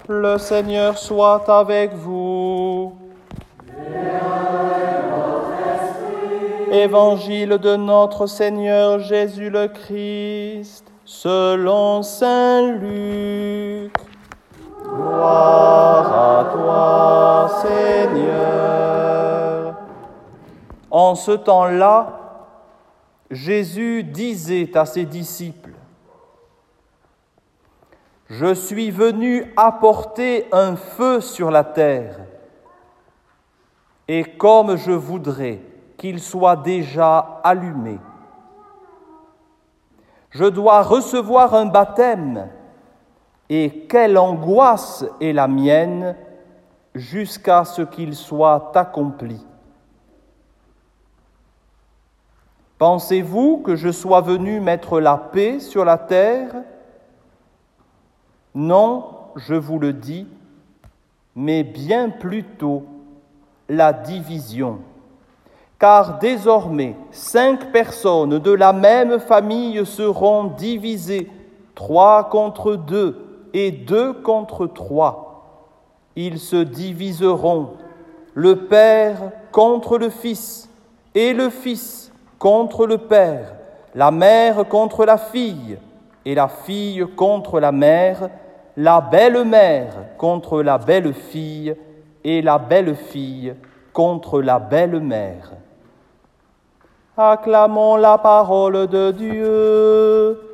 Le Seigneur soit avec vous. Évangile de notre Seigneur Jésus le Christ, selon saint Luc. Gloire à toi, Seigneur. En ce temps-là, Jésus disait à ses disciples: « Je suis venu apporter un feu sur la terre, et comme je voudrais qu'il soit déjà allumé. Je dois recevoir un baptême, et quelle angoisse est la mienne jusqu'à ce qu'il soit accompli. Pensez-vous que je sois venu mettre la paix sur la terre ? Non, je vous le dis, mais bien plutôt la division. Car désormais, 5 personnes de la même famille seront divisées, 3 contre 2 et 2 contre 3. Ils se diviseront, le Père contre le Fils et le Fils contre le Père, la mère contre la fille et la fille contre la mère, la belle-mère contre la belle-fille et la belle-fille contre la belle-mère. Acclamons la parole de Dieu.